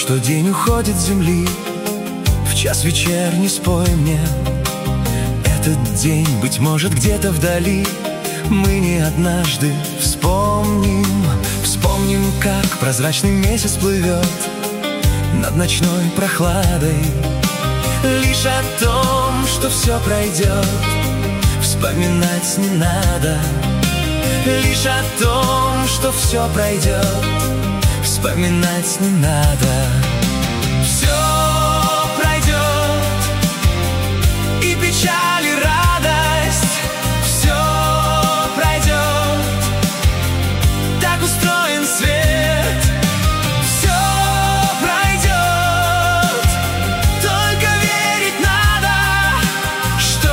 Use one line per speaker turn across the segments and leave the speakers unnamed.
что день уходит с земли, в час вечерний спой мне. Этот день, быть может, где-то вдали мы не однажды вспомним. Вспомним, как прозрачный месяц плывет над ночной прохладой. Лишь о том, что все пройдет, вспоминать не надо. Лишь о том, что все пройдет, вспоминать не надо. Все пройдет, и печаль, и радость. Все пройдет, так устроен свет. Все пройдет, только верить надо, что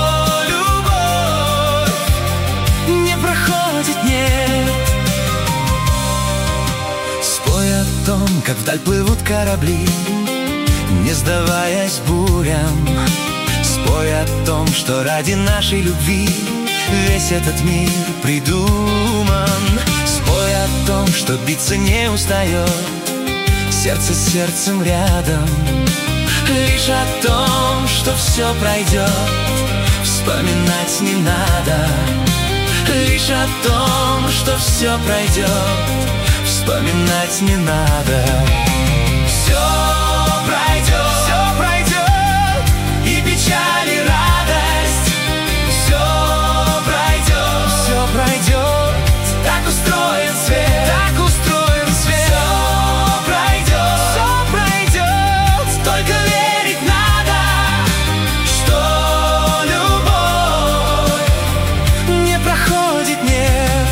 любовь не проходит, нет. Спой о том, как вдаль плывут корабли, не сдаваясь бурям. Спой о том, что ради нашей любви весь этот мир придуман. Спой о том, что биться не устает сердце с сердцем рядом. Лишь о том, что все пройдет, вспоминать не надо. Лишь о том, что все пройдет, вспоминать не надо. Все пройдет, и печаль, и радость. Все пройдет, так устроен свет. Так устроен свет. Все пройдет, только верить надо, что любовь не проходит, нет.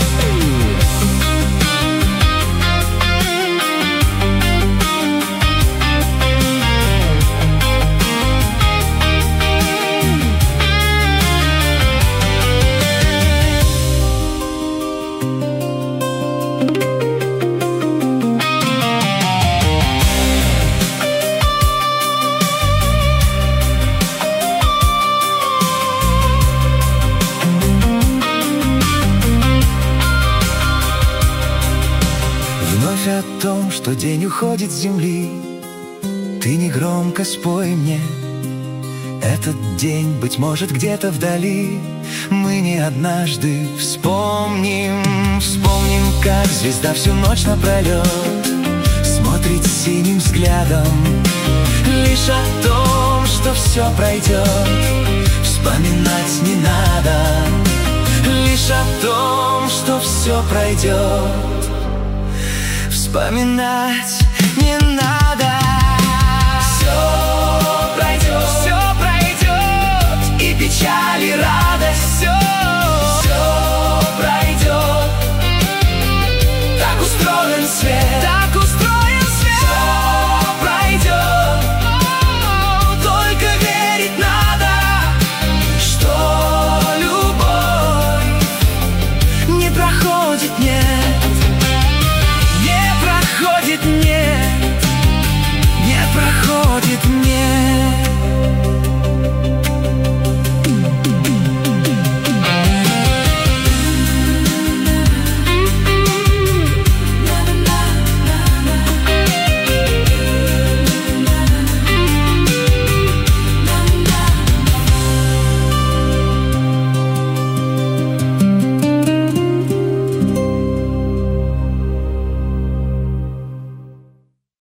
Вновь о том, что день уходит с земли, ты негромко спой мне. Этот день, быть может, где-то вдали мы не однажды вспомним. Вспомним, как звезда всю ночь напролет смотрит синим взглядом. Лишь о том, что все пройдет, вспоминать не надо. Лишь о том, что все пройдет, вспоминать